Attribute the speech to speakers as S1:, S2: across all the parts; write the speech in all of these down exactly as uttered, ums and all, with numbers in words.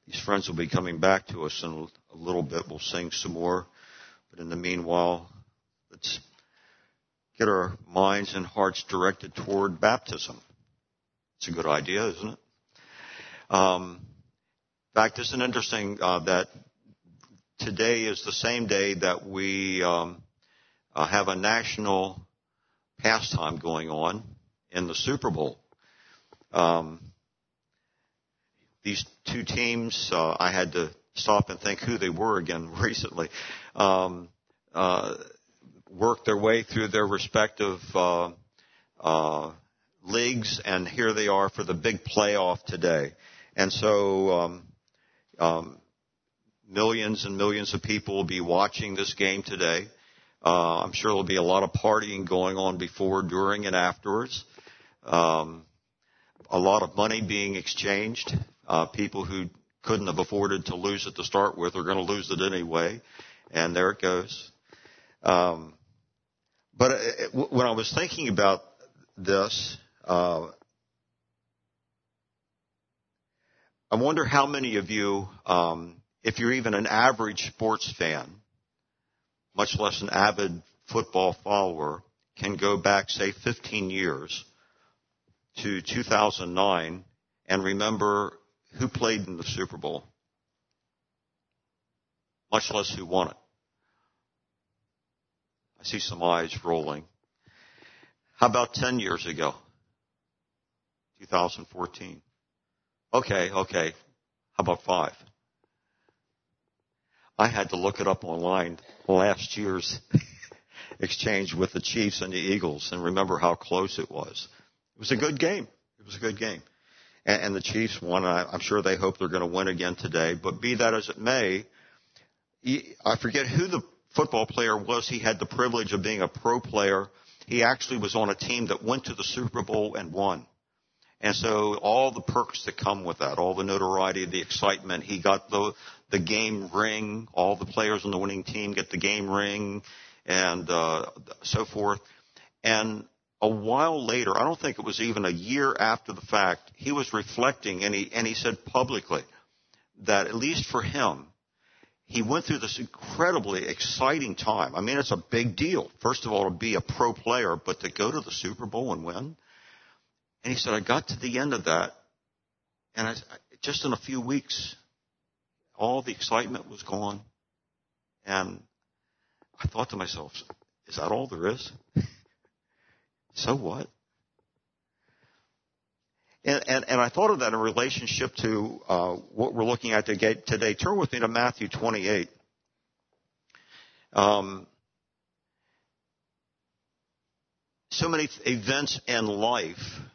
S1: these friends will be coming back to us in a little bit. We'll sing some more. But in the meanwhile, let's get our minds and hearts directed toward baptism. It's a good idea, isn't it? Um, in fact, isn't it interesting uh, that today is the same day that we um, uh, have a national pastime going on in the Super Bowl. Um, these two teams, uh, I had to stop and think who they were again recently, um, uh, worked their way through their respective uh, uh, leagues, and here they are for the big playoff today. And so um, um, millions and millions of people will be watching this game today. Uh, I'm sure there'll be a lot of partying going on before, during, and afterwards. Um, a lot of money being exchanged. Uh, people who couldn't have afforded to lose it to start with are going to lose it anyway. And there it goes. Um, but it, when I was thinking about this, uh, I wonder how many of you, um, if you're even an average sports fan, much less an avid football follower, can go back, say, fifteen years to two thousand nine and remember who played in the Super Bowl, much less who won it. I see some eyes rolling. How about ten years ago, two thousand fourteen? Okay, okay. How about five? I had to look it up online, last year's exchange with the Chiefs and the Eagles, and remember how close it was. It was a good game. It was a good game. And, and the Chiefs won. I, I'm sure they hope they're going to win again today. But be that as it may, he, I forget who the football player was. He had the privilege of being a pro player. He actually was on a team that went to the Super Bowl and won. And so all the perks that come with that, all the notoriety, the excitement, he got the the game ring. All the players on the winning team get the game ring, and uh, so forth. And a while later, I don't think it was even a year after the fact, he was reflecting, and he and he said publicly that at least for him, he went through this incredibly exciting time. I mean, it's a big deal. First of all, to be a pro player, but to go to the Super Bowl and win. And he said, I got to the end of that, and I, just in a few weeks, all the excitement was gone. And I thought to myself, is that all there is? So what? And, and, and I thought of that in relationship to uh, what we're looking at today. Turn with me to Matthew twenty-eight. Um, so many events in life.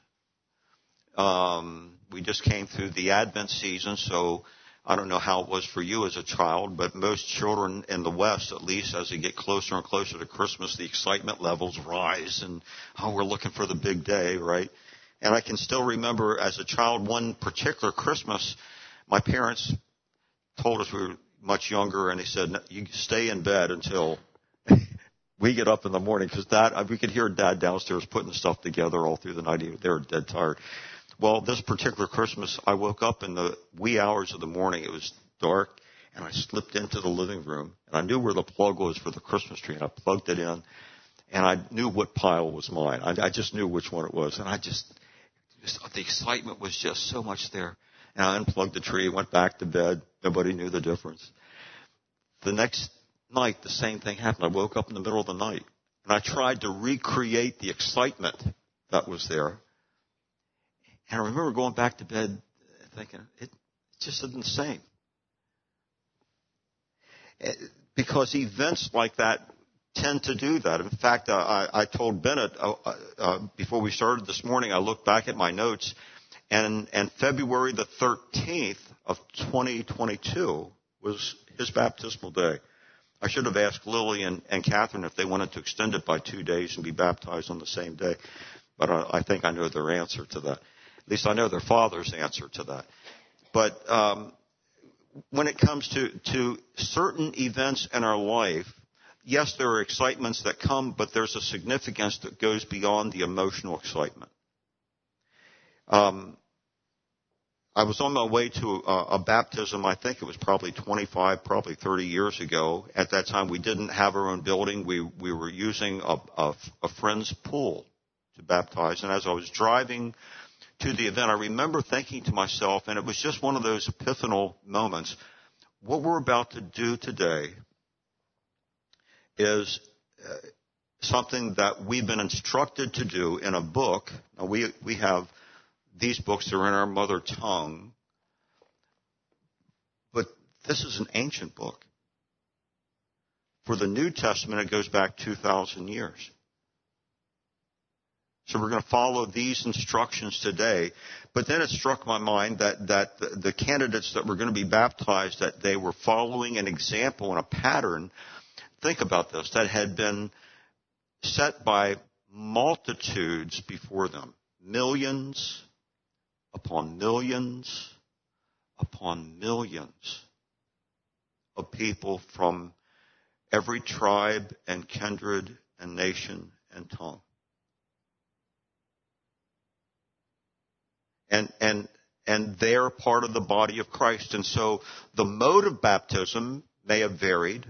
S1: Um, we just came through the Advent season, so I don't know how it was for you as a child, but most children in the West, at least, as they get closer and closer to Christmas, the excitement levels rise, and, oh, we're looking for the big day, right? And I can still remember as a child, one particular Christmas, my parents told us we were much younger, and they said, you stay in bed until we get up in the morning, because Dad, we could hear Dad downstairs putting stuff together all through the night. They were dead tired. Well, this particular Christmas, I woke up in the wee hours of the morning. It was dark, and I slipped into the living room, and I knew where the plug was for the Christmas tree, and I plugged it in, and I knew what pile was mine. I, I just knew which one it was, and I just, just, the excitement was just so much there. And I unplugged the tree, went back to bed. Nobody knew the difference. The next night, the same thing happened. I woke up in the middle of the night, and I tried to recreate the excitement that was there. And I remember going back to bed thinking, it just isn't the same. Because events like that tend to do that. In fact, uh, I, I told Bennett uh, uh, before we started this morning, I looked back at my notes, and, and February the thirteenth of twenty twenty-two was his baptismal day. I should have asked Lily and, and Catherine if they wanted to extend it by two days and be baptized on the same day. But I, I think I know their answer to that. At least I know their father's answer to that. But um, when it comes to, to certain events in our life, yes, there are excitements that come, but there's a significance that goes beyond the emotional excitement. Um, I was on my way to a, a baptism. I think it was probably twenty-five, probably thirty years ago. At that time, we didn't have our own building. We we were using a, a, a friend's pool to baptize. And as I was driving to the event, I remember thinking to myself, and it was just one of those epiphanal moments, what we're about to do today is uh, something that we've been instructed to do in a book. Now, we we have these books that are in our mother tongue, but this is an ancient book. For the New Testament, it goes back two thousand years. So we're going to follow these instructions today. But then it struck my mind that, that the, the candidates that were going to be baptized, that they were following an example and a pattern. Think about this, that had been set by multitudes before them. Millions upon millions upon millions of people from every tribe and kindred and nation and tongue. And, and, and they're part of the body of Christ. And so the mode of baptism may have varied.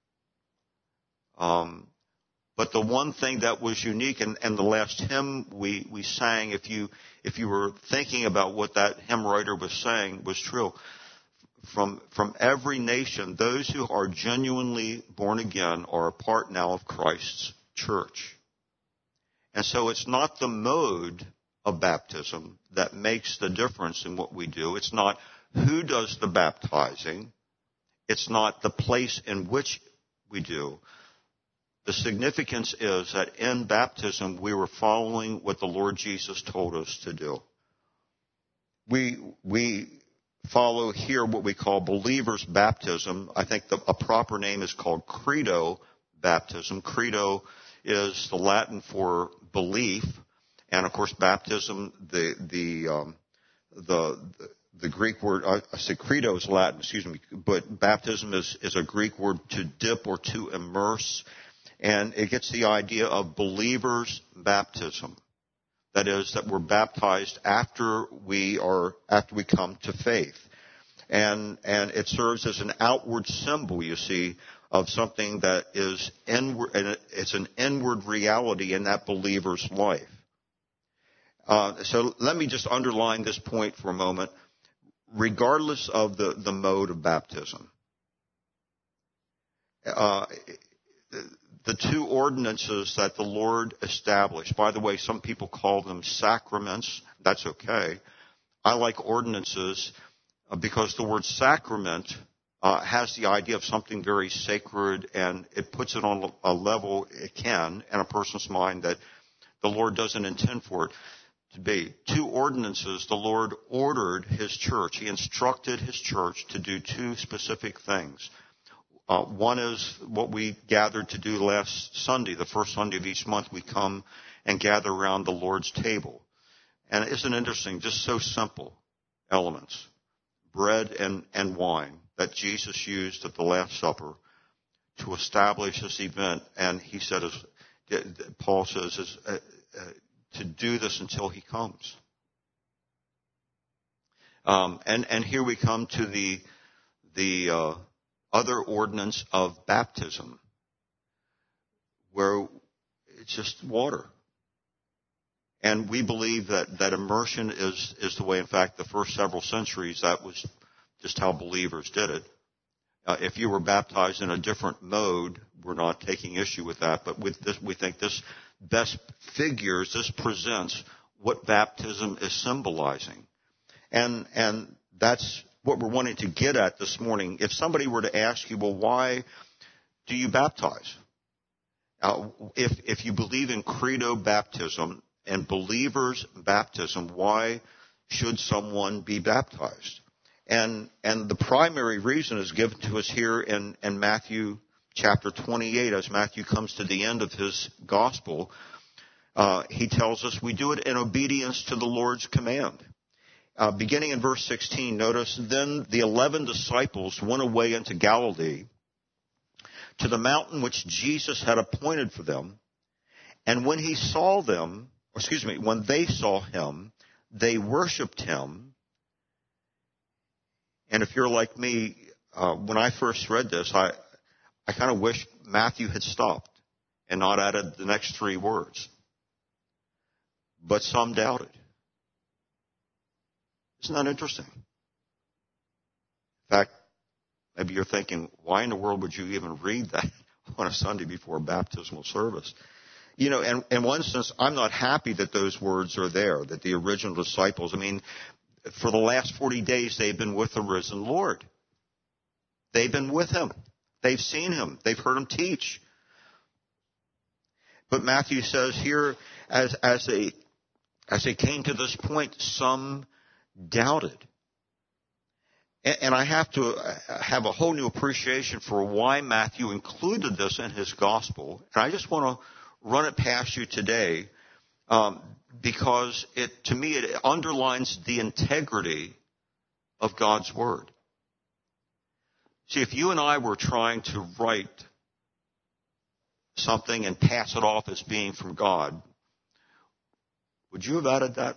S1: Um, but the one thing that was unique, and, and the last hymn we, we sang, if you, if you were thinking about what that hymn writer was saying, was true. From, from every nation, those who are genuinely born again are a part now of Christ's church. And so it's not the mode of baptism that makes the difference in what we do. It's not who does the baptizing. It's not the place in which we do. The significance is that in baptism, we were following what the Lord Jesus told us to do. We, we follow here what we call believer's baptism. I think the, a proper name is called credo baptism. Credo is the Latin for belief. And of course, baptism, the the um, the the Greek word, I say credo is Latin, excuse me, but baptism is is a Greek word to dip or to immerse, and it gets the idea of believer's baptism. That is, that we're baptized after we are after we come to faith, and and it serves as an outward symbol, you see, of something that is inward, and it's an inward reality in that believer's life. Uh, so let me just underline this point for a moment. Regardless of the, the mode of baptism, uh, the two ordinances that the Lord established, by the way, some people call them sacraments. That's okay. I like ordinances because the word sacrament uh, has the idea of something very sacred, and it puts it on a level it can in a person's mind that the Lord doesn't intend for it to be. Two ordinances, the Lord ordered His church. He instructed His church to do two specific things. Uh, one is what we gathered to do last Sunday. The first Sunday of each month, we come and gather around the Lord's table. And isn't it interesting? Just so simple elements. Bread and, and wine that Jesus used at the Last Supper to establish this event. And he said, as Paul says, is, uh, uh, to do this until He comes. Um, and, and here we come to the, the, uh, other ordinance of baptism, where it's just water. And we believe that, that immersion is, is the way. In fact, the first several centuries, that was just how believers did it. Uh, if you were baptized in a different mode, we're not taking issue with that. But with this, we think this best figures, this presents what baptism is symbolizing. And, and that's what we're wanting to get at this morning. If somebody were to ask you, well, why do you baptize? Uh, if, if you believe in credo baptism and believers baptism, why should someone be baptized? And, and the primary reason is given to us here in, in Matthew chapter twenty-eight. As Matthew comes to the end of his gospel, uh, he tells us we do it in obedience to the Lord's command. Uh, beginning in verse sixteen, notice, then the eleven disciples went away into Galilee to the mountain which Jesus had appointed for them. And when he saw them, or excuse me, when they saw him, they worshipped him, And if you're like me, uh, when I first read this, I, I kind of wish Matthew had stopped and not added the next three words. But some doubted. Isn't that interesting? In fact, maybe you're thinking, why in the world would you even read that on a Sunday before a baptismal service? You know, and in one sense, I'm not happy that those words are there, that the original disciples, I mean, for the last forty days, they've been with the risen Lord. They've been with him. They've seen him. They've heard him teach. But Matthew says here, as, as they, as they came to this point, some doubted. And, and I have to have a whole new appreciation for why Matthew included this in his gospel. And I just want to run it past you today, um, because it, to me, it underlines the integrity of God's word. See, if you and I were trying to write something and pass it off as being from God, would you have added that?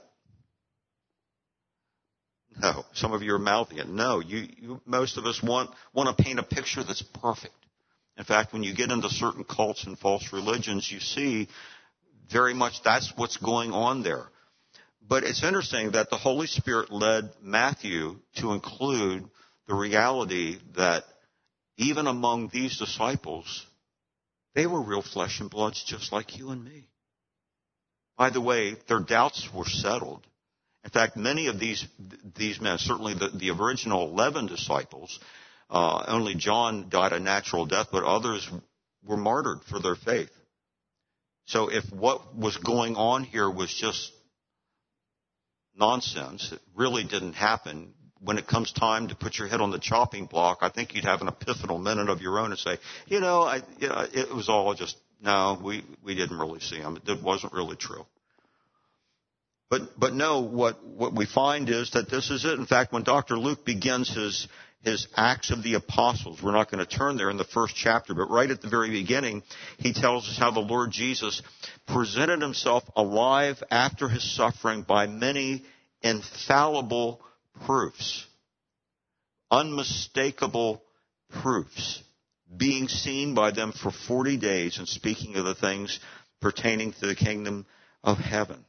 S1: No. Some of you are mouthing it. No. You, you, most of us want, want to paint a picture that's perfect. In fact, when you get into certain cults and false religions, you see very much that's what's going on there. But it's interesting that the Holy Spirit led Matthew to include the reality that even among these disciples, they were real flesh and bloods just like you and me. By the way, their doubts were settled. In fact, many of these these men, certainly the, the original eleven disciples, uh, only John died a natural death, but others were martyred for their faith. So if what was going on here was just nonsense, it really didn't happen, when it comes time to put your head on the chopping block, I think you'd have an epiphanal minute of your own and say, you know, I, you know, it was all just, no, we, we didn't really see him. It wasn't really true. But, but no, what, what we find is that this is it. In fact, when Doctor Luke begins his, his Acts of the Apostles, we're not going to turn there in the first chapter, but right at the very beginning, he tells us how the Lord Jesus presented himself alive after his suffering by many infallible proofs, unmistakable proofs, being seen by them for forty days and speaking of the things pertaining to the kingdom of heaven.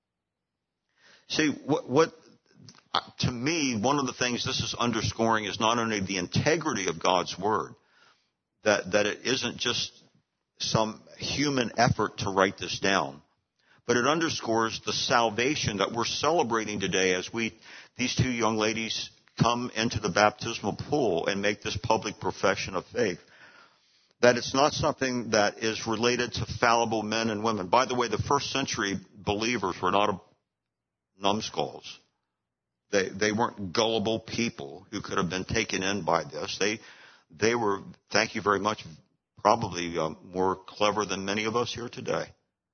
S1: See, what, what to me, one of the things this is underscoring is not only the integrity of God's word, that, that it isn't just some human effort to write this down, but it underscores the salvation that we're celebrating today as we, these two young ladies come into the baptismal pool and make this public profession of faith. That it's not something that is related to fallible men and women. By the way, the first century believers were not a numbskulls. They, they weren't gullible people who could have been taken in by this. They, they were, thank you very much, probably uh, more clever than many of us here today.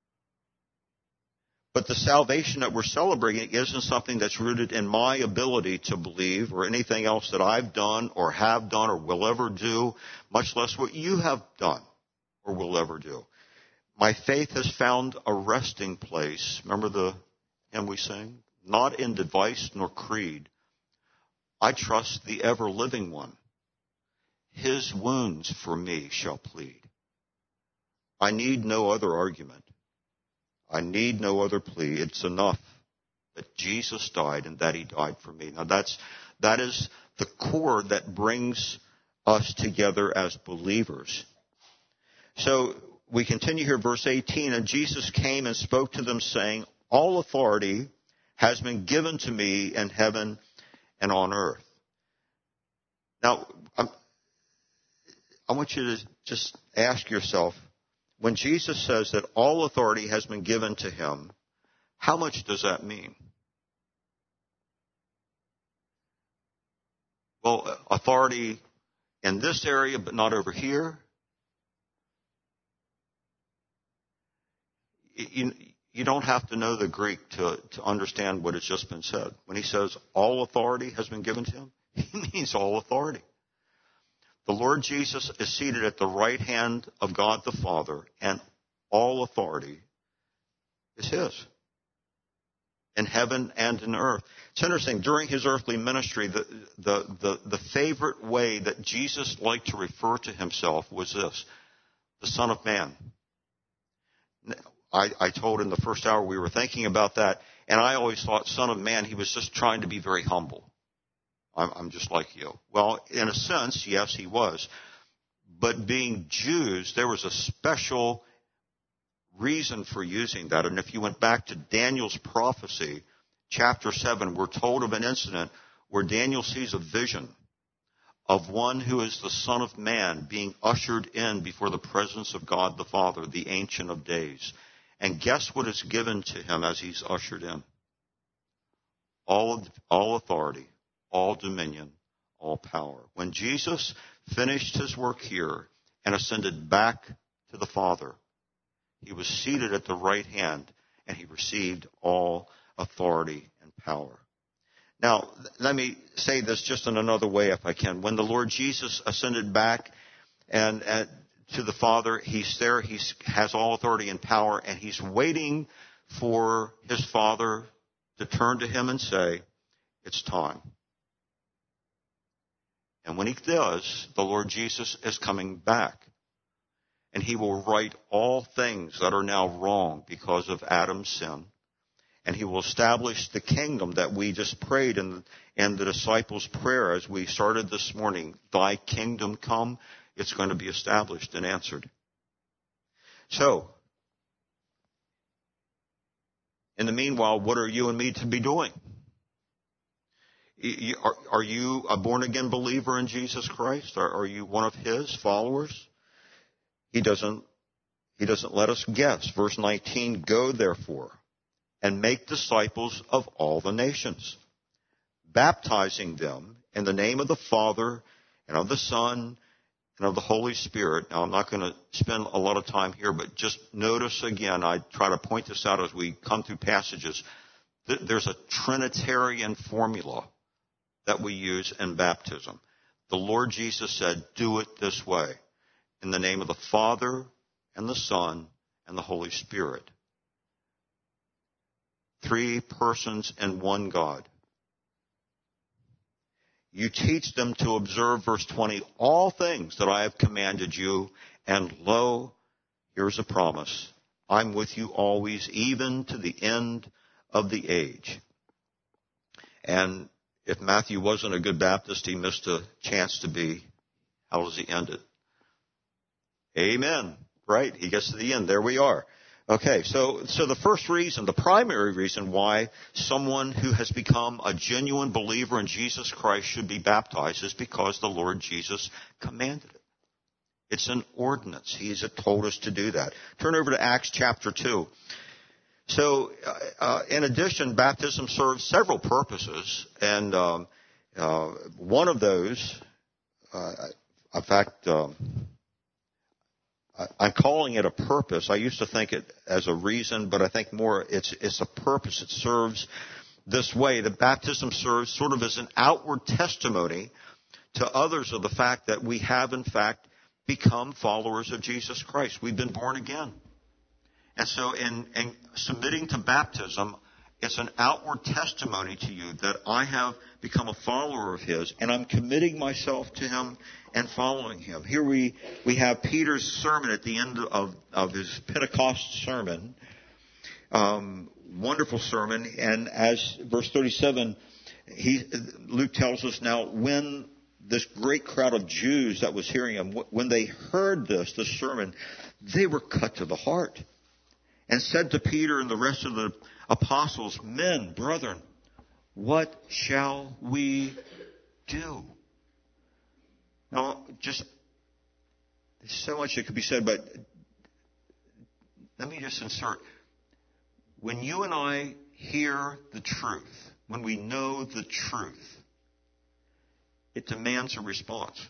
S1: But the salvation that we're celebrating isn't something that's rooted in my ability to believe or anything else that I've done or have done or will ever do, much less what you have done or will ever do. My faith has found a resting place. Remember the hymn we sing? Not in device nor creed. I trust the ever-living one. His wounds for me shall plead. I need no other argument. I need no other plea. It's enough that Jesus died and that he died for me. Now that's, that is the core that brings us together as believers. So we continue here, verse eighteen, and Jesus came and spoke to them saying, all authority has been given to me in heaven and on earth. Now, I'm, I want you to just ask yourself, when Jesus says that all authority has been given to him, how much does that mean? Well, authority in this area, but not over here. You, you don't have to know the Greek to, to understand what has just been said. When he says all authority has been given to him, he means all authority. The Lord Jesus is seated at the right hand of God the Father, and all authority is his. in heaven and in earth. It's interesting, during his earthly ministry, the, the, the, the favorite way that Jesus liked to refer to himself was this, the Son of Man. I, I told in the first hour we were thinking about that, and I always thought Son of Man, he was just trying to be very humble. I'm, I'm just like you. Well, in a sense, yes, he was. But being Jews, there was a special reason for using that. And if you went back to Daniel's prophecy, chapter seven, we're told of an incident where Daniel sees a vision of one who is the Son of Man being ushered in before the presence of God the Father, the Ancient of Days. And guess what is given to him as he's ushered in? All, of, all authority, all dominion, all power. When Jesus finished his work here and ascended back to the Father, he was seated at the right hand, and he received all authority and power. Now, let me say this just in another way, if I can. When the Lord Jesus ascended back and, and to the Father, he's there, he has all authority and power, and he's waiting for his Father to turn to him and say, it's time. And when he does, the Lord Jesus is coming back. And he will right all things that are now wrong because of Adam's sin. And he will establish the kingdom that we just prayed in, in the disciples' prayer as we started this morning. Thy kingdom come, it's going to be established and answered. So, in the meanwhile, what are you and me to be doing? Are, are you a born-again believer in Jesus Christ? Are, are you one of his followers? He doesn't, he doesn't let us guess. Verse nineteen, go therefore and make disciples of all the nations, baptizing them in the name of the Father and of the Son and of the Holy Spirit. Now, I'm not going to spend a lot of time here, but just notice again, I try to point this out as we come through passages. There's a Trinitarian formula that we use in baptism. The Lord Jesus said, do it this way. In the name of the Father and the Son and the Holy Spirit. Three persons and one God. You teach them to observe, verse twenty, all things that I have commanded you, and lo, here's a promise. I'm with you always, even to the end of the age. And if Matthew wasn't a good Baptist, he missed a chance to be. How does he end it? Amen. Right? He gets to the end. There we are. Okay, so so the first reason, the primary reason why someone who has become a genuine believer in Jesus Christ should be baptized is because the Lord Jesus commanded it. It's an ordinance. He's told us to do that. Turn over to Acts chapter two. So, uh, in addition, baptism serves several purposes, and um, uh, one of those, uh, in fact, um, I'm calling it a purpose. I used to think it as a reason, but I think more it's it's a purpose. It serves this way. The baptism serves sort of as an outward testimony to others of the fact that we have, in fact, become followers of Jesus Christ. We've been born again. And so in, in submitting to baptism, it's an outward testimony to you that I have become a follower of his, and I'm committing myself to him and following him. Here we, we have Peter's sermon at the end of, of his Pentecost sermon. Um, wonderful sermon. And as verse thirty-seven, he, Luke tells us now, when this great crowd of Jews that was hearing him, when they heard this, this sermon, they were cut to the heart and said to Peter and the rest of the apostles, men, brethren, what shall we do? Now, just, there's so much that could be said, but let me just insert. When you and I hear the truth, when we know the truth, it demands a response.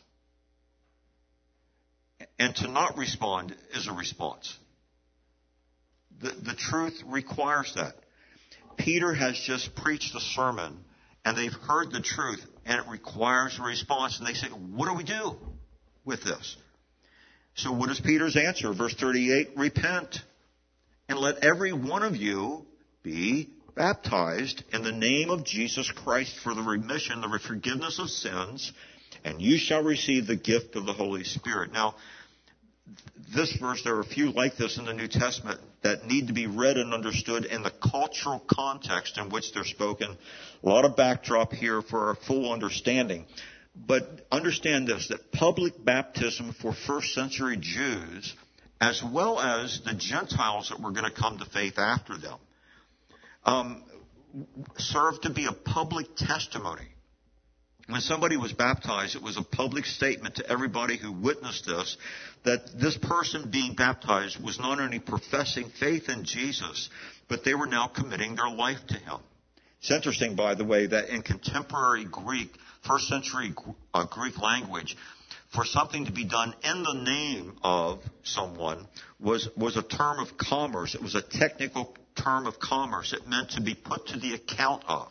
S1: And to not respond is a response. The, the truth requires that. Peter has just preached a sermon, and they've heard the truth, and it requires a response. And they say, what do we do with this? So what is Peter's answer? Verse thirty-eight, repent, and let every one of you be baptized in the name of Jesus Christ for the remission, the forgiveness of sins, and you shall receive the gift of the Holy Spirit. Now, this verse, there are a few like this in the New Testament that need to be read and understood in the cultural context in which they're spoken. A lot of backdrop here for a full understanding. But understand this, that public baptism for first century Jews, as well as the Gentiles that were going to come to faith after them, um, served to be a public testimony. When somebody was baptized, it was a public statement to everybody who witnessed this that this person being baptized was not only professing faith in Jesus, but they were now committing their life to him. It's interesting, by the way, that in contemporary Greek, first century uh, Greek language, for something to be done in the name of someone was, was a term of commerce. It was a technical term of commerce. It meant to be put to the account of.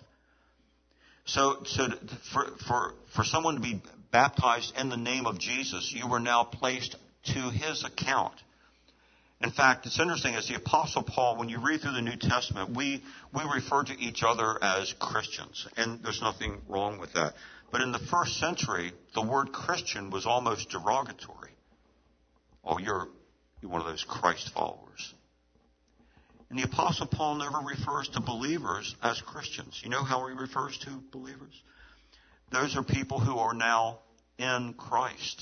S1: So, so for, for, for someone to be baptized in the name of Jesus, you were now placed to his account. In fact, it's interesting, as the Apostle Paul, when you read through the New Testament, we, we refer to each other as Christians, and there's nothing wrong with that. But in the first century, the word Christian was almost derogatory. Oh, you're, you're one of those Christ followers. And the Apostle Paul never refers to believers as Christians. You know how he refers to believers? Those are people who are now in Christ.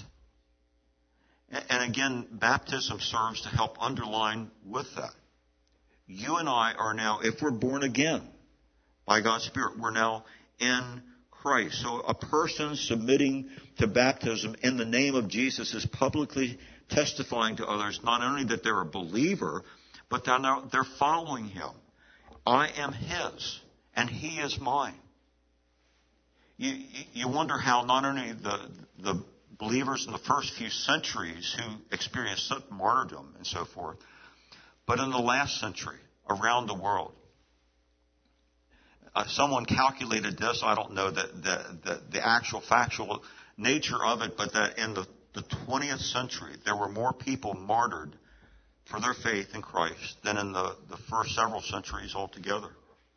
S1: And again, baptism serves to help underline with that. You and I are now, if we're born again by God's Spirit, we're now in Christ. So a person submitting to baptism in the name of Jesus is publicly testifying to others not only that they're a believer, but they're following him. I am his, and he is mine. You, you wonder how not only the, the believers in the first few centuries who experienced martyrdom and so forth, but in the last century, around the world. Uh, someone calculated this, I don't know the, the, the, the actual factual nature of it, but that in the, the twentieth century, there were more people martyred for their faith in Christ than in the, the first several centuries altogether.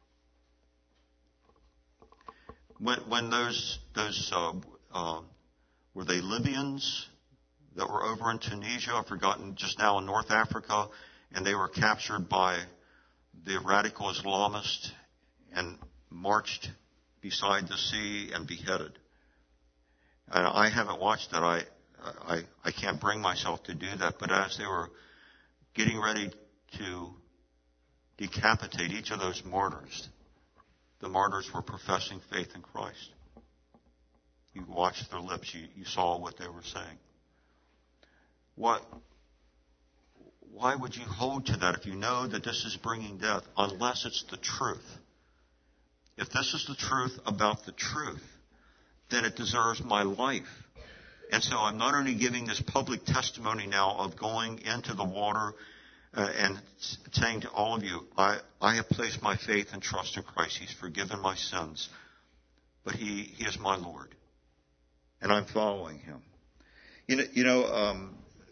S1: When, when those, those uh, uh, were they Libyans that were over in Tunisia, I've forgotten, just now in North Africa, and they were captured by the radical Islamists and marched beside the sea and beheaded. And I haven't watched that. I, I, I can't bring myself to do that, but as they were getting ready to decapitate each of those martyrs, the martyrs were professing faith in Christ. You watched their lips. You, you saw what they were saying. What? Why would you hold to that if you know that this is bringing death, unless it's the truth? If this is the truth about the truth, then it deserves my life. And so I'm not only giving this public testimony now of going into the water uh, and saying to all of you, I, I have placed my faith and trust in Christ. He's forgiven my sins. But he, he is my Lord. And I'm following him. You know, you know um,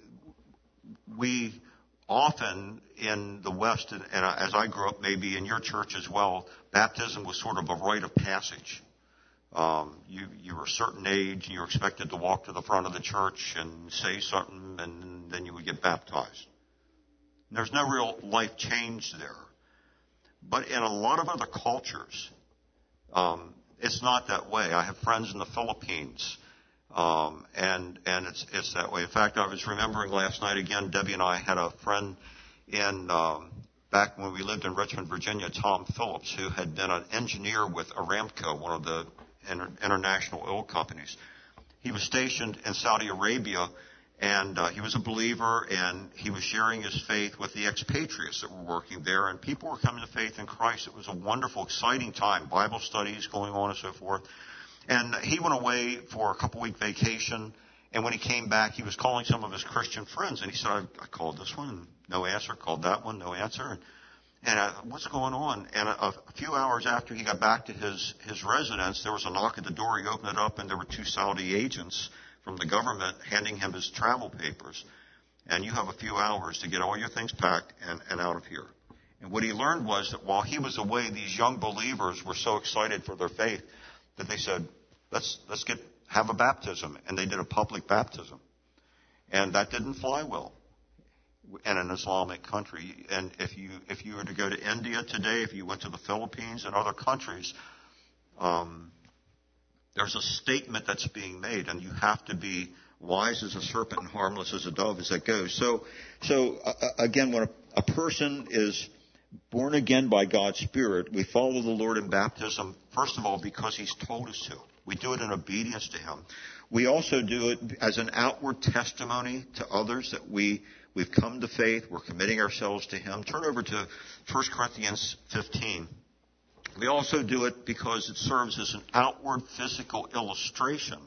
S1: we often in the West, and, and as I grew up, maybe in your church as well, baptism was sort of a rite of passage. Um, you, you were a certain age, and you were expected to walk to the front of the church and say something, and then you would get baptized. And there's no real life change there. But in a lot of other cultures, um, it's not that way. I have friends in the Philippines, um, and and it's it's that way. In fact, I was remembering last night again, Debbie and I had a friend in um, back when we lived in Richmond, Virginia, Tom Phillips, who had been an engineer with Aramco, one of the inter- international oil companies. He was stationed in Saudi Arabia, and uh, he was a believer, and he was sharing his faith with the expatriates that were working there, and people were coming to faith in Christ. It was a wonderful, exciting time, Bible studies going on and so forth. And he went away for a couple-week vacation, and when he came back, he was calling some of his Christian friends, and he said, I, I called this one, and no answer, called that one, no answer, and, and uh, what's going on? And a, a few hours after he got back to his, his residence, there was a knock at the door. He opened it up, and there were two Saudi agents from the government handing him his travel papers. And you have a few hours to get all your things packed and, and out of here. And what he learned was that while he was away, these young believers were so excited for their faith that they said, let's, let's get, have a baptism. And they did a public baptism. And that didn't fly well in an Islamic country. And if you, if you were to go to India today, if you went to the Philippines and other countries, um, there's a statement that's being made, and you have to be wise as a serpent and harmless as a dove as that goes. So, so uh, again, when a, a person is born again by God's Spirit, we follow the Lord in baptism, first of all, because He's told us to. We do it in obedience to Him. We also do it as an outward testimony to others that we, we've come to faith, we're committing ourselves to Him. Turn over to First Corinthians fifteen. We also do it because it serves as an outward physical illustration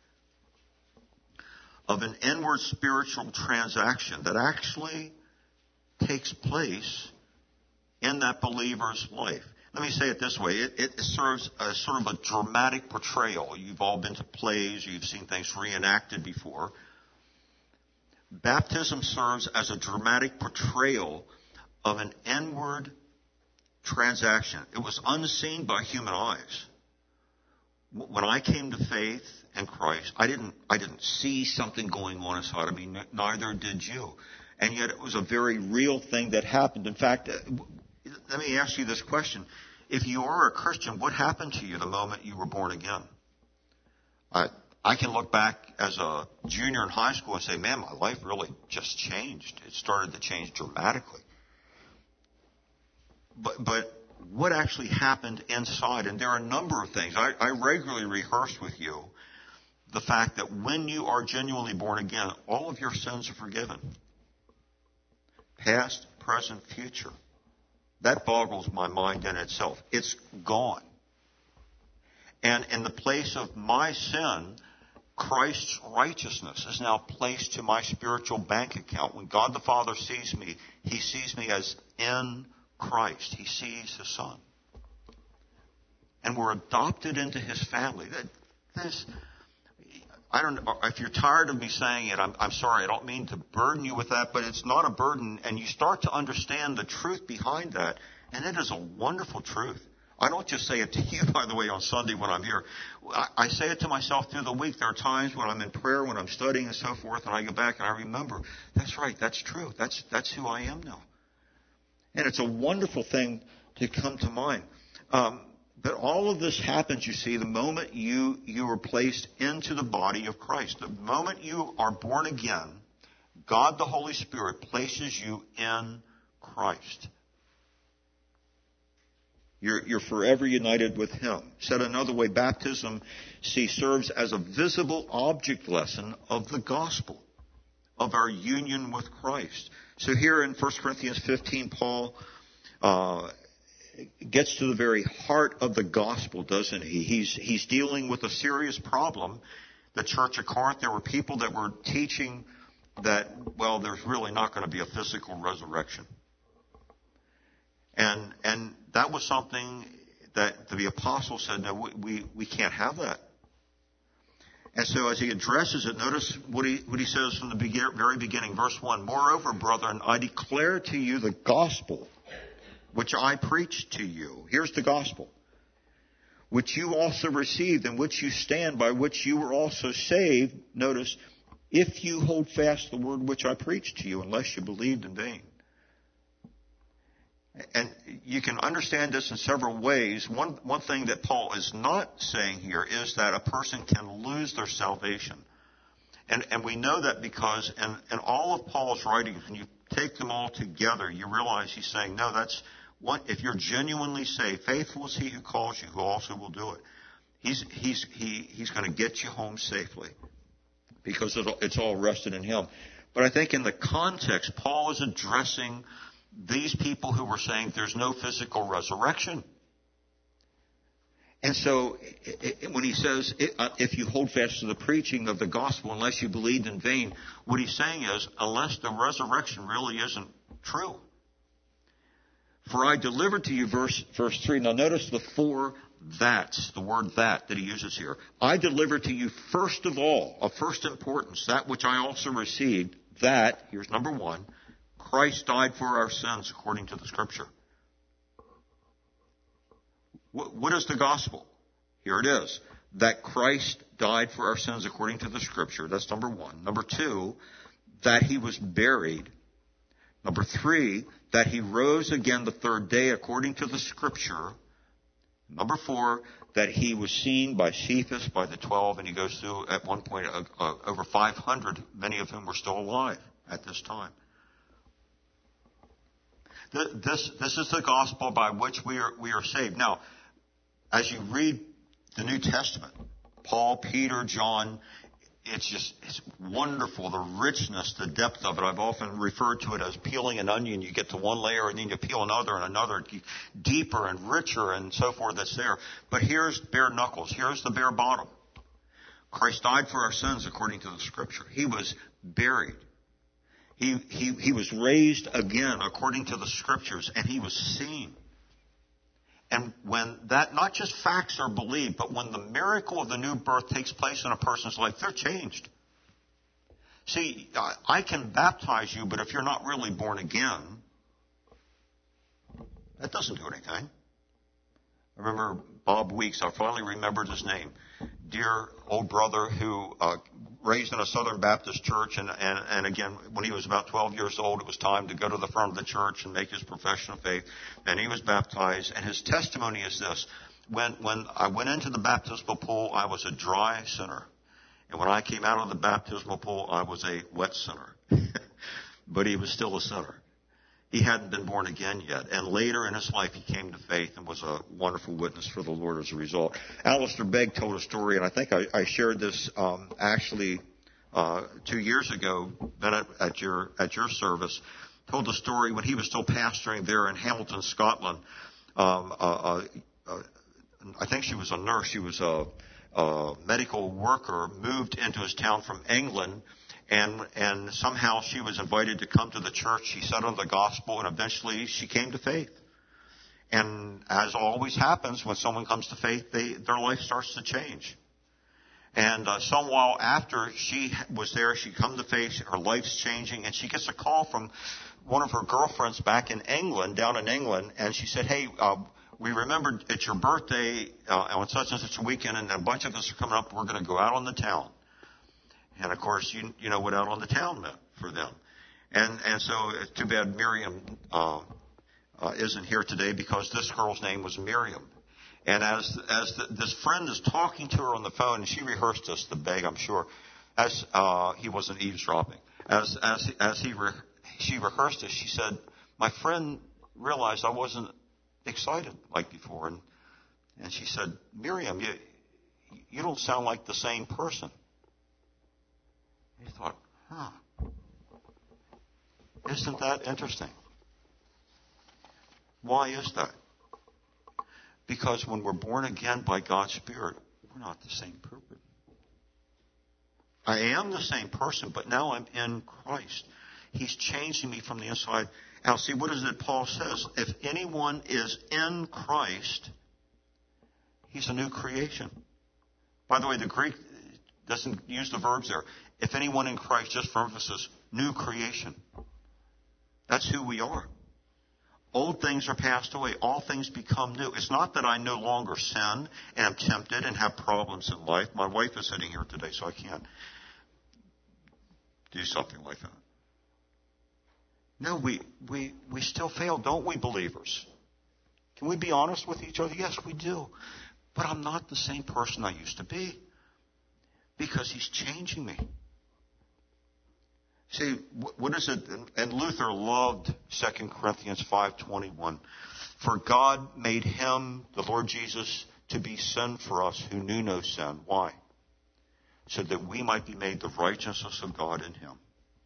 S1: of an inward spiritual transaction that actually takes place in that believer's life. Let me say it this way. It, it serves as sort of a dramatic portrayal. You've all been to plays. You've seen things reenacted before. Baptism serves as a dramatic portrayal of an inward transaction. It was unseen by human eyes. When I came to faith in Christ, I didn't, I didn't see something going on inside of me. Neither did you. And yet it was a very real thing that happened. In fact, let me ask you this question. If you are a Christian, what happened to you the moment you were born again? I, I can look back as a junior in high school and say, man, my life really just changed. It started to change dramatically. But, but what actually happened inside? And there are a number of things. I, I regularly rehearse with you the fact that when you are genuinely born again, all of your sins are forgiven. Past, present, future. That boggles my mind in itself. It's gone. And in the place of my sin, Christ's righteousness is now placed to my spiritual bank account. When God the Father sees me, He sees me as in Christ. He sees His Son. And we're adopted into His family. That, this, I don't know, if you're tired of me saying it, I'm, I'm sorry. I don't mean to burden you with that, but it's not a burden. And you start to understand the truth behind that. And it is a wonderful truth. I don't just say it to you, by the way, on Sunday when I'm here. I, I say it to myself through the week. There are times when I'm in prayer, when I'm studying and so forth, and I go back and I remember, that's right, that's true. That's, that's who I am now. And it's a wonderful thing to come to mind. Um, but all of this happens, you see, the moment you, you are placed into the body of Christ. The moment you are born again, God the Holy Spirit places you in Christ. You're, you're forever united with Him. Said another way, baptism, see, serves as a visible object lesson of the gospel, of our union with Christ. So here in First Corinthians fifteen, Paul uh, gets to the very heart of the gospel, doesn't he? He's, he's dealing with a serious problem. The church of Corinth, there were people that were teaching that, well, there's really not going to be a physical resurrection. And and that was something that the apostle said, no, we, we, we can't have that. And so as he addresses it, notice what he, what he says from the begin, very beginning, verse one. Moreover, brethren, I declare to you the gospel which I preached to you. Here's the gospel. Which you also received, in which you stand, by which you were also saved. Notice, if you hold fast the word which I preached to you, unless you believed in vain. And you can understand this in several ways. One, one thing that Paul is not saying here is that a person can lose their salvation. And, and we know that because in, in all of Paul's writings, when you take them all together, you realize he's saying, no, that's what, if you're genuinely saved, faithful is He who calls you, who also will do it. He's, he's, he, he's going to get you home safely because it'll, it's all rested in Him. But I think in the context, Paul is addressing these people who were saying there's no physical resurrection. And so it, it, when he says, it, uh, if you hold fast to the preaching of the gospel, unless you believed in vain, what he's saying is, unless the resurrection really isn't true. For I delivered to you, verse, verse three. Now notice the four that's, the word that that he uses here. I delivered to you first of all, of first importance, that which I also received, that, here's number one, Christ died for our sins according to the Scripture. What, what is the gospel? Here it is. That Christ died for our sins according to the Scripture. That's number one. Number two, that he was buried. Number three, that he rose again the third day according to the Scripture. Number four, that he was seen by Cephas, by the twelve, and he goes through at one point uh, uh, over five hundred, many of whom were still alive at this time. This, this is the gospel by which we are, we are saved. Now, as you read the New Testament, Paul, Peter, John, it's just, it's wonderful, the richness, the depth of it. I've often referred to it as peeling an onion. You get to one layer and then you peel another and another, deeper and richer and so forth that's there. But here's bare knuckles. Here's the bare bottom. Christ died for our sins according to the Scripture. He was buried. He, he, he was raised again according to the Scriptures, and he was seen. And when that, not just facts are believed, but when the miracle of the new birth takes place in a person's life, they're changed. See, I can baptize you, but if you're not really born again, that doesn't do anything. I remember Bob Weeks, I finally remembered his name. Dear old brother who uh, raised in a Southern Baptist church, and, and, and again, when he was about twelve years old, it was time to go to the front of the church and make his profession of faith, and he was baptized, and his testimony is this. When, when I went into the baptismal pool, I was a dry sinner, and when I came out of the baptismal pool, I was a wet sinner. But he was still a sinner. He hadn't been born again yet. And later in his life, he came to faith and was a wonderful witness for the Lord as a result. Alistair Begg told a story, and I think I, I shared this um, actually uh, two years ago at, at your at your service. Told the story when he was still pastoring there in Hamilton, Scotland. Um, uh, uh, uh, I think she was a nurse. She was a, a medical worker, moved into his town from England. And, and somehow she was invited to come to the church. She said on the gospel, and eventually she came to faith. And as always happens, when someone comes to faith, they, their life starts to change. And uh, some while after she was there, she come to faith, her life's changing, and she gets a call from one of her girlfriends back in England, down in England, and she said, hey, uh, we remembered it's your birthday uh, on such and such a weekend, and a bunch of us are coming up. We're going to go out on the town. And, of course, you, you know what out on the town meant for them. And and so it's too bad Miriam uh, uh, isn't here today, because this girl's name was Miriam. And as as the, this friend is talking to her on the phone, and she rehearsed this, the Begg, I'm sure, as uh, he wasn't eavesdropping. As as as he re, she rehearsed this, she said, my friend realized I wasn't excited like before. And, and she said, Miriam, you you don't sound like the same person. He thought, huh, isn't that interesting? Why is that? Because when we're born again by God's Spirit, we're not the same person. I am the same person, but now I'm in Christ. He's changing me from the inside out. See, what is it Paul says? If anyone is in Christ, he's a new creation. By the way, the Greek doesn't use the verbs there. If anyone in Christ, just for emphasis, new creation. That's who we are. Old things are passed away. All things become new. It's not that I no longer sin and am tempted and have problems in life. My wife is sitting here today, so I can't do something like that. No, we, we, we still fail, don't we, believers? Can we be honest with each other? Yes, we do. But I'm not the same person I used to be, because he's changing me. See, what is it? And Luther loved Second Corinthians five twenty-one. For God made him, the Lord Jesus, to be sin for us who knew no sin. Why? So that we might be made the righteousness of God in him.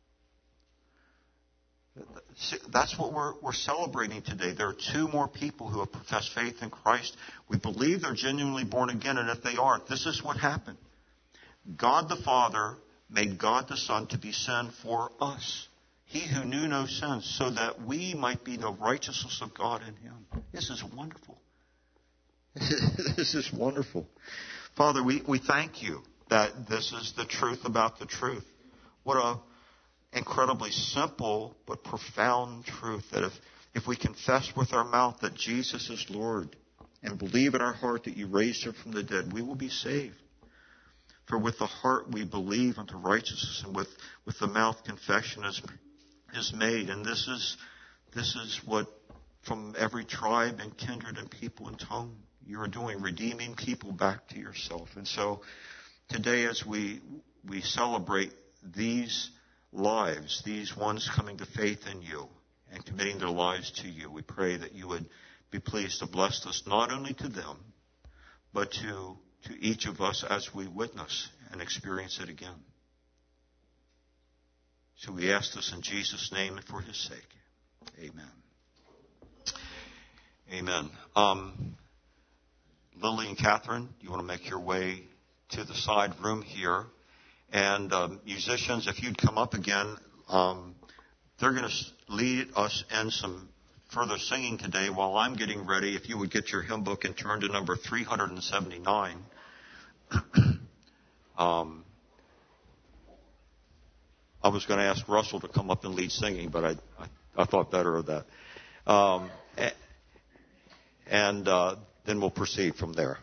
S1: That's what we're, we're celebrating today. There are two more people who have professed faith in Christ. We believe they're genuinely born again, and if they aren't, this is what happened. God the Father made God the Son to be sin for us. He who knew no sin, so that we might be the righteousness of God in him. This is wonderful. This is wonderful. Father, we, we thank you that this is the truth about the truth. What a incredibly simple but profound truth, that if, if we confess with our mouth that Jesus is Lord, and believe in our heart that you raised him from the dead, we will be saved. For with the heart we believe unto righteousness, and with, with the mouth confession is, is made. And this is, this is what from every tribe and kindred and people and tongue you are doing, redeeming people back to yourself. And so today as we we celebrate these lives, these ones coming to faith in you and committing their lives to you, we pray that you would be pleased to bless us not only to them, but to, to each of us as we witness and experience it again. So we ask this in Jesus' name and for his sake. Amen. Amen. Um, Lily and Catherine, you want to make your way to the side room here. And um, musicians, if you'd come up again, um, they're going to lead us in some further singing today while I'm getting ready. If you would get your hymn book and turn to number three seventy-nine. um, I was going to ask Russell to come up and lead singing, but I, I, I thought better of that. Um, and uh, then we'll proceed from there.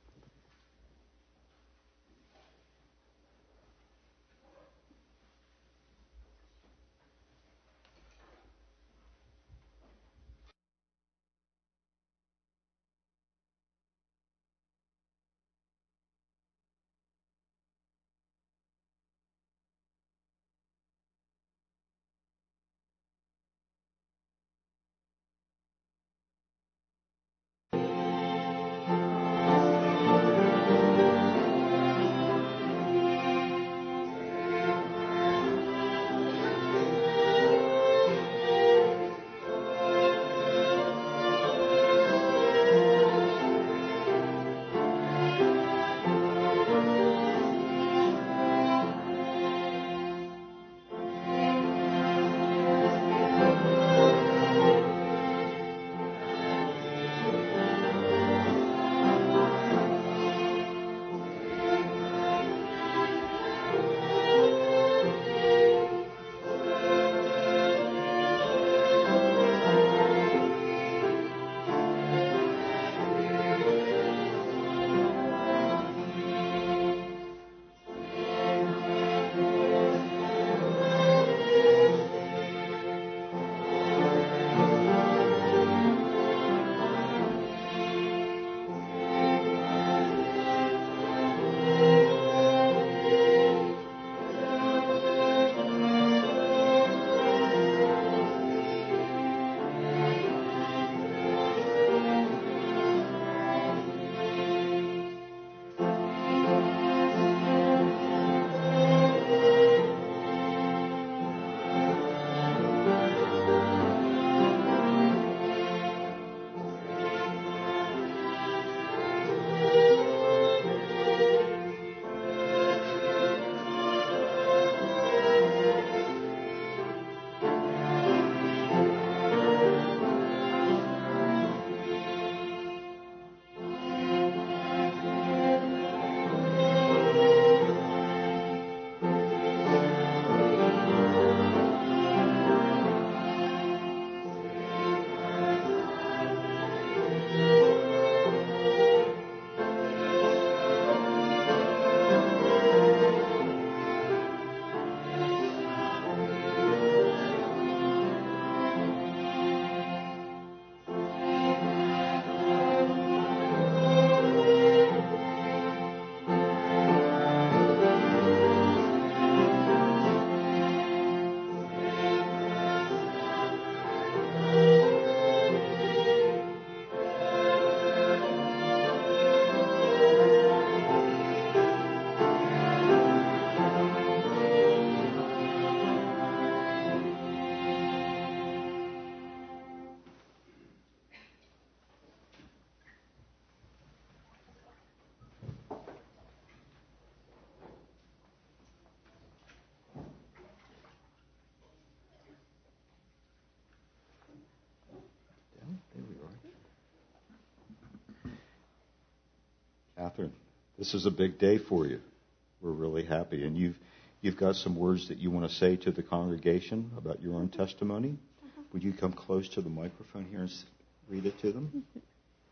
S2: Catherine, this is a big day for you. We're really happy. And you've you've got some words that you want to say to the congregation about your own testimony. Would you come close to the microphone here and read it to them?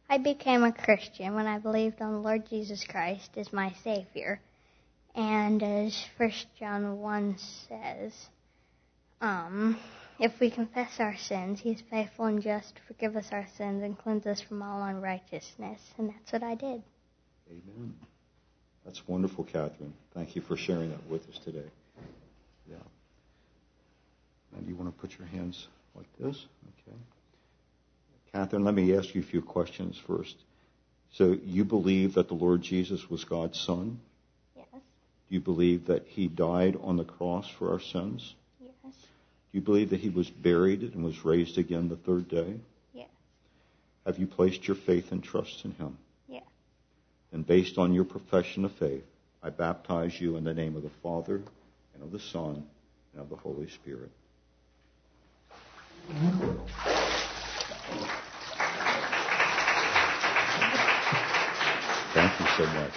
S3: I became a Christian when I believed on the Lord Jesus Christ as my Savior. And as First John one says, um, if we confess our sins, He is faithful and just to forgive us our sins and cleanse us from all unrighteousness. And that's what I did.
S2: Amen. That's wonderful, Catherine. Thank you for sharing that with us today. Yeah. And you want to put your hands like this? Okay. Catherine, let me ask you a few questions first. So you believe that the Lord Jesus was God's Son?
S3: Yes.
S2: Do you believe that He died on the cross for our sins?
S3: Yes.
S2: Do you believe that He was buried and was raised again the third day?
S3: Yes.
S2: Have you placed your faith and trust in Him?
S3: Yes.
S2: And based on your profession of faith, I baptize you in the name of the Father, and of the Son, and of the Holy Spirit. Thank you so much.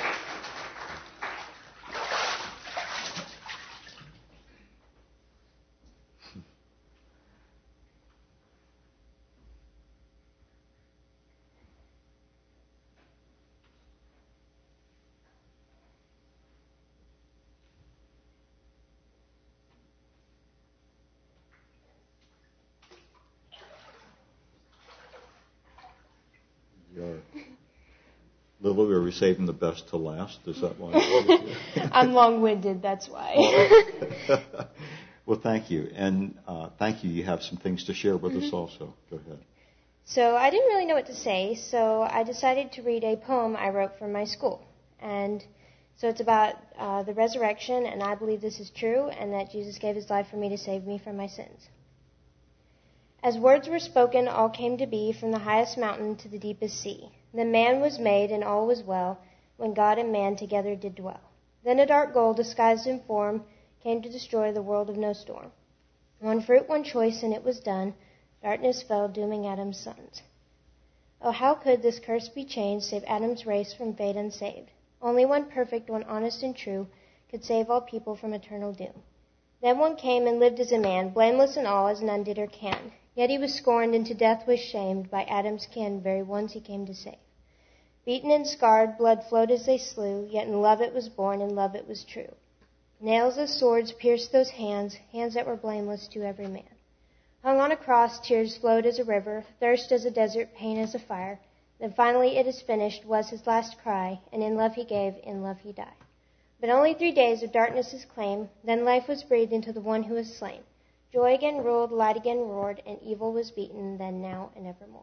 S2: Lily, are we saving the best to last? Is that why?
S4: I'm long-winded, that's why.
S2: Well, thank you. And uh, thank you. You have some things to share with mm-hmm. us also. Go ahead.
S4: So I didn't really know what to say, so I decided to read a poem I wrote for my school. And so it's about uh, the resurrection, and I believe this is true, and that Jesus gave His life for me to save me from my sins. As words were spoken, all came to be, from the highest mountain to the deepest sea. Then man was made, and all was well, when God and man together did dwell. Then a dark goal, disguised in form, came to destroy the world of no storm. One fruit, one choice, and it was done. Darkness fell, dooming Adam's sons. Oh, how could this curse be changed, save Adam's race from fate unsaved? Only one perfect, one honest and true, could save all people from eternal doom. Then one came and lived as a man, blameless in all, as none did or can. Yet he was scorned, and to death was shamed by Adam's kin, very ones he came to save. Beaten and scarred, blood flowed as they slew, yet in love it was born, in love it was true. Nails as swords pierced those hands, hands that were blameless to every man. Hung on a cross, tears flowed as a river, thirst as a desert, pain as a fire. Then finally it is finished was his last cry, and in love he gave, in love he died. But only three days of darkness' claim, then life was breathed into the one who was slain. Joy again ruled, light again roared, and evil was beaten, then, now, and evermore.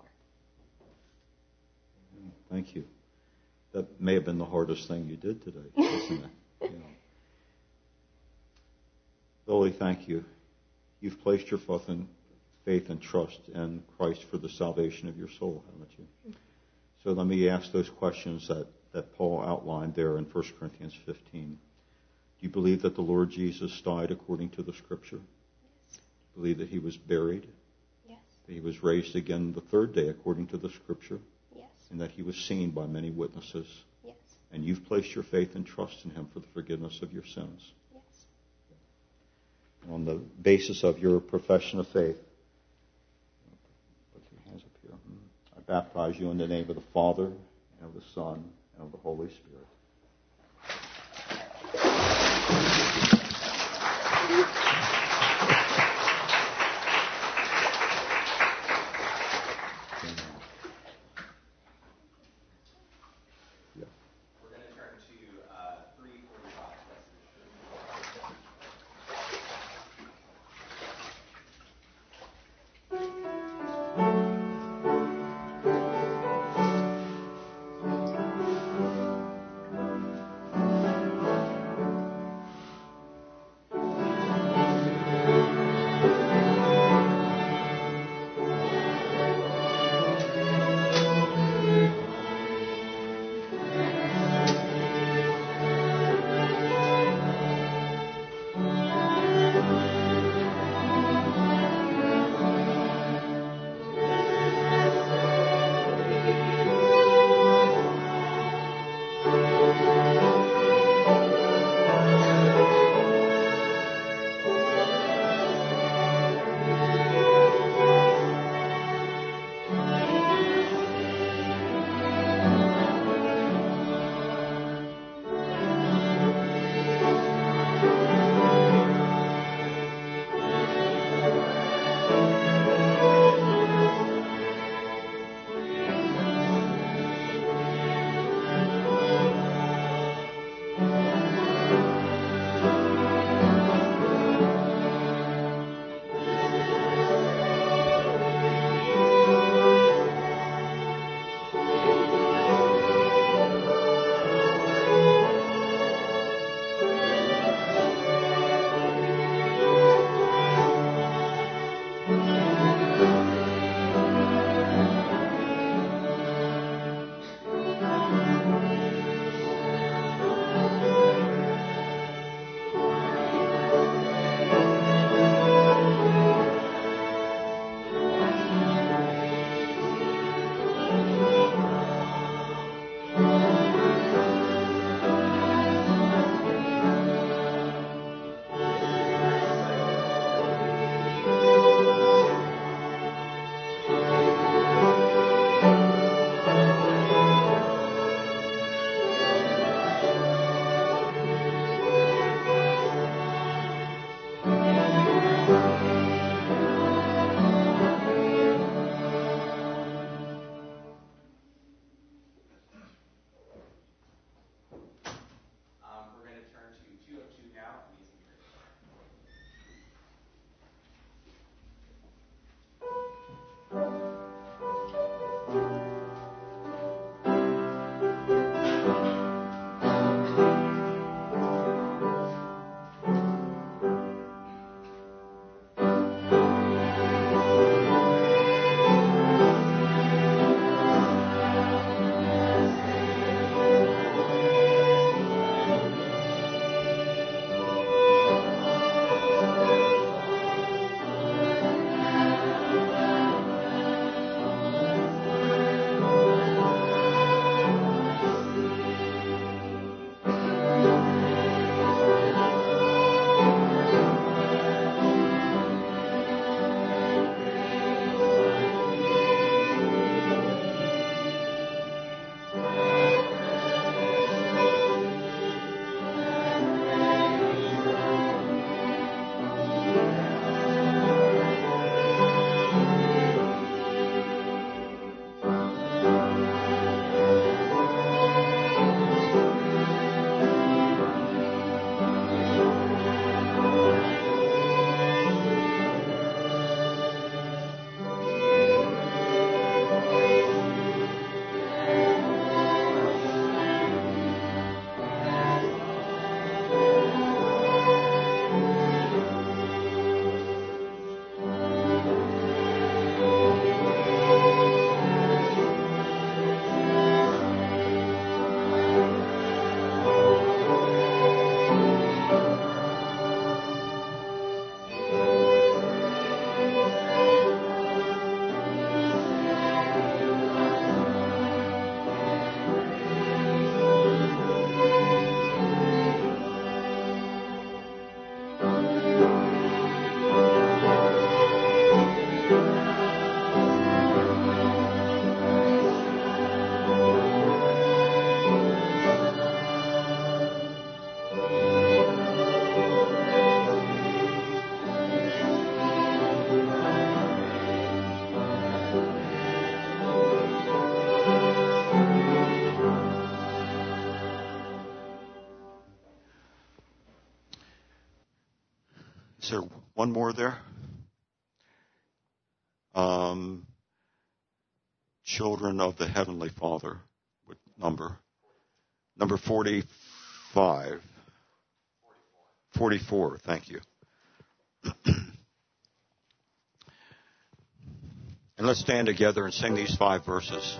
S2: Thank you. That may have been the hardest thing you did today, isn't it? Yeah. Lily, thank you. You've placed your faith and, faith and trust in Christ for the salvation of your soul, haven't you? So let me ask those questions that, that Paul outlined there in First Corinthians fifteen. Do you believe that the Lord Jesus died according to the Scripture?
S4: Yes.
S2: Do you believe that He was buried?
S4: Yes.
S2: That He was raised again the third day according to the Scripture?
S4: Yes.
S2: And that He was seen by many witnesses?
S4: Yes.
S2: And you've placed your faith and trust in Him for the forgiveness of your sins?
S4: Yes.
S2: On the basis of your profession of faith, put your hands up here. I baptize you in the name of the Father, and of the Son, and of the Holy Spirit.
S1: Is there one more there? Um, children of the Heavenly Father. What number? Number forty-five. forty-four, thank you. And let's stand together and sing these five verses.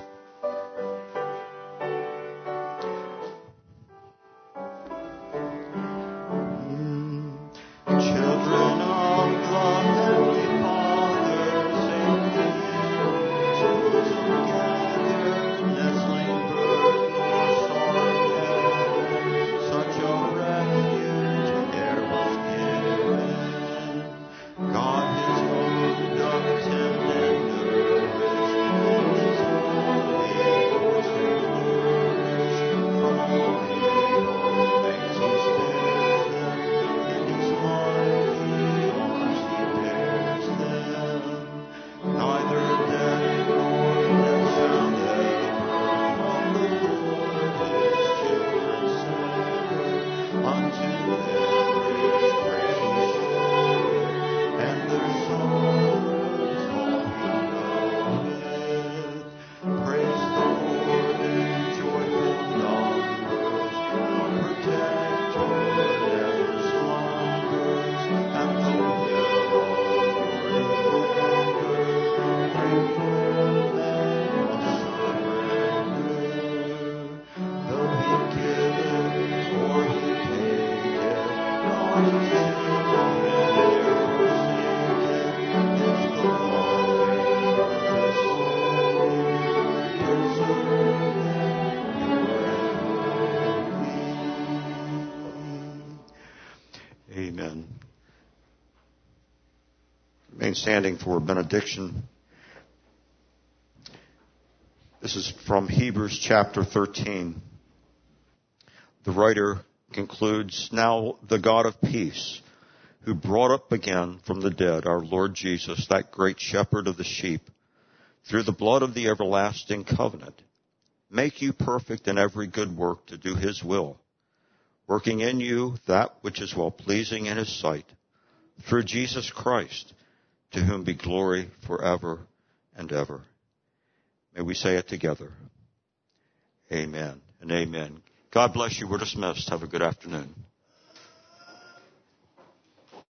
S1: Amen. Remain standing for benediction. This is from Hebrews chapter thirteen. The writer concludes, "Now the God of peace, who brought up again from the dead our Lord Jesus, that great shepherd of the sheep, through the blood of the everlasting covenant, make you perfect in every good work to do his will, working in you that which is well-pleasing in his sight, through Jesus Christ, to whom be glory forever and ever." May we say it together. Amen and amen. God bless you. We're dismissed. Have a good afternoon.